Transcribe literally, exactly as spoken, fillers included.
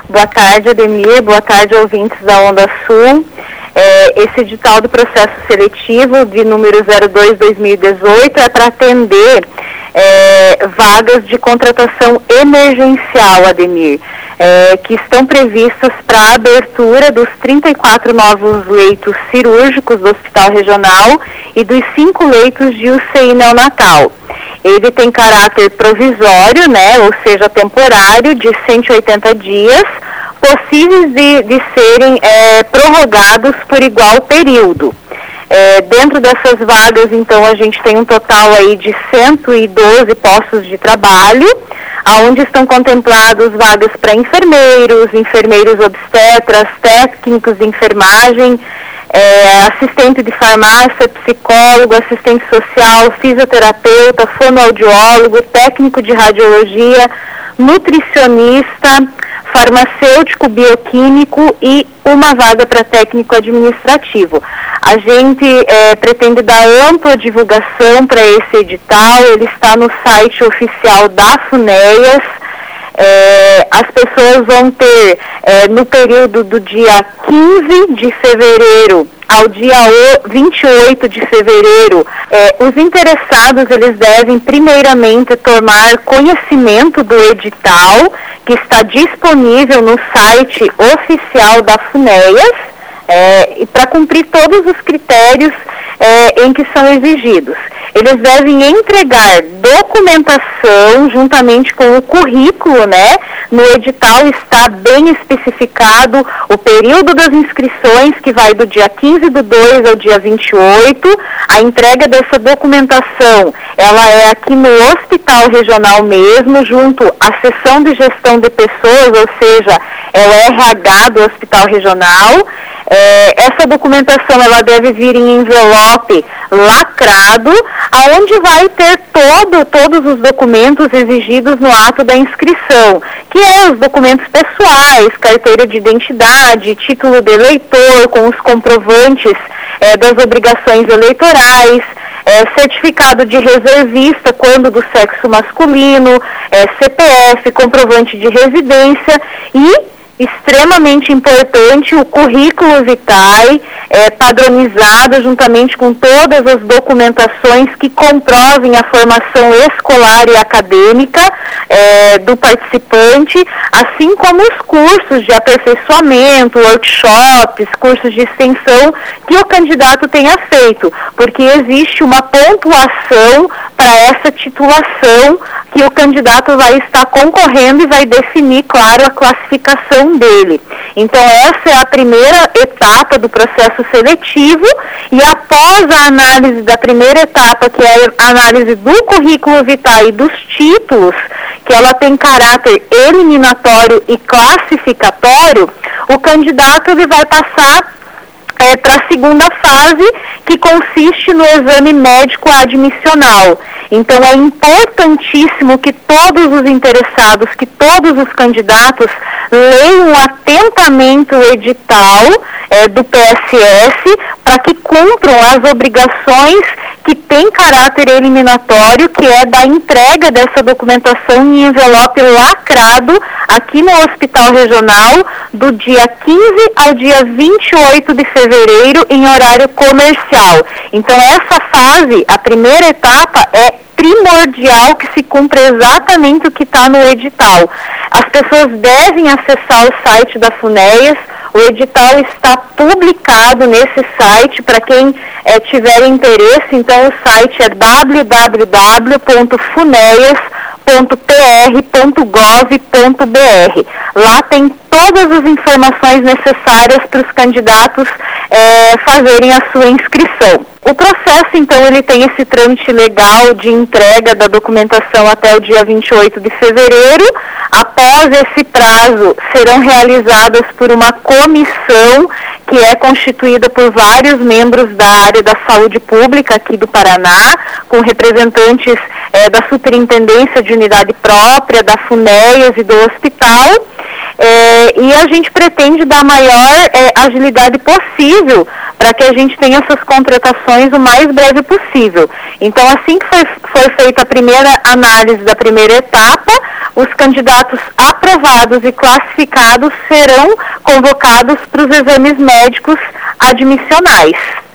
Boa tarde, Ademir. Boa tarde, ouvintes da Onda Sul. É, esse edital do processo seletivo de número zero dois barra dois mil e dezoito é para atender é, vagas de contratação emergencial, Ademir, é, que estão previstas para a abertura dos trinta e quatro novos leitos cirúrgicos do Hospital Regional e dos cinco leitos de U C I neonatal. Ele tem caráter provisório, né, ou seja, temporário, de cento e oitenta dias, possíveis de, de serem é, prorrogados por igual período. É, dentro dessas vagas, então, a gente tem um total aí de cento e doze postos de trabalho, onde estão contemplados vagas para enfermeiros, enfermeiros obstetras, técnicos de enfermagem, É, assistente de farmácia, psicólogo, assistente social, fisioterapeuta, fonoaudiólogo, técnico de radiologia, nutricionista, farmacêutico, bioquímico e uma vaga para técnico administrativo. A gente é, pretende dar ampla divulgação para esse edital, ele está no site oficial da FUNEAS. É, as pessoas vão ter, é, no período do dia quinze de fevereiro ao dia vinte e oito de fevereiro, é, os interessados, eles devem primeiramente tomar conhecimento do edital, que está disponível no site oficial da FUNEAS, é, e para cumprir todos os critérios é, em que são exigidos. Eles devem entregar documentação juntamente com o currículo, né? No edital está bem especificado o período das inscrições, que vai do dia quinze do dois ao dia vinte e oito. A entrega dessa documentação, ela é aqui no Hospital Regional mesmo, junto à seção de gestão de pessoas, ou seja, é o R H do Hospital Regional. É, essa documentação, ela deve vir em envelope lacrado, aonde vai ter todo, todos os documentos exigidos no ato da inscrição, que é os documentos pessoais, carteira de identidade, título de eleitor, com os comprovantes é, das obrigações eleitorais, é, certificado de reservista, quando do sexo masculino, é, C P F, comprovante de residência e, extremamente importante, o currículo vitae, é, padronizado juntamente com todas as documentações que comprovem a formação escolar e acadêmica é, do participante, assim como os cursos de aperfeiçoamento, workshops, cursos de extensão que o candidato tenha feito, porque existe uma pontuação para essa titulação que o candidato vai estar concorrendo e vai definir, claro, a classificação dele. Então, essa é a primeira etapa do processo seletivo e após a análise da primeira etapa, que é a análise do currículo vitae e dos títulos, que ela tem caráter eliminatório e classificatório, o candidato ele vai passar É, para a segunda fase, que consiste no exame médico admissional. Então, é importantíssimo que todos os interessados, que todos os candidatos leiam atentamente o edital é, do P S S para que cumpram as obrigações que tem caráter eliminatório, que é da entrega dessa documentação em envelope lacrado aqui no Hospital Regional do dia quinze ao dia vinte e oito de fevereiro em horário comercial. Então, essa fase, a primeira etapa, é primordial que se cumpra exatamente o que está no edital. As pessoas devem acessar o site da FUNEAS. O edital está publicado nesse site para quem é, tiver interesse. Então, o site é w w w ponto funeas ponto p r ponto gov ponto b r. Lá tem todas as informações necessárias para os candidatos é, fazerem a sua inscrição. O processo, então, ele tem esse trâmite legal de entrega da documentação até o dia vinte e oito de fevereiro. Após esse prazo, serão realizadas por uma comissão que é constituída por vários membros da área da saúde pública aqui do Paraná, com representantes é, da Superintendência de Unidade Própria, da FUNEAS e do hospital. É, e a gente pretende dar a maior é, agilidade possível para que a gente tenha essas contratações o mais breve possível. Então, assim que foi, foi feita a primeira análise da primeira etapa, os candidatos aprovados e classificados serão convocados para os exames médicos admissionais.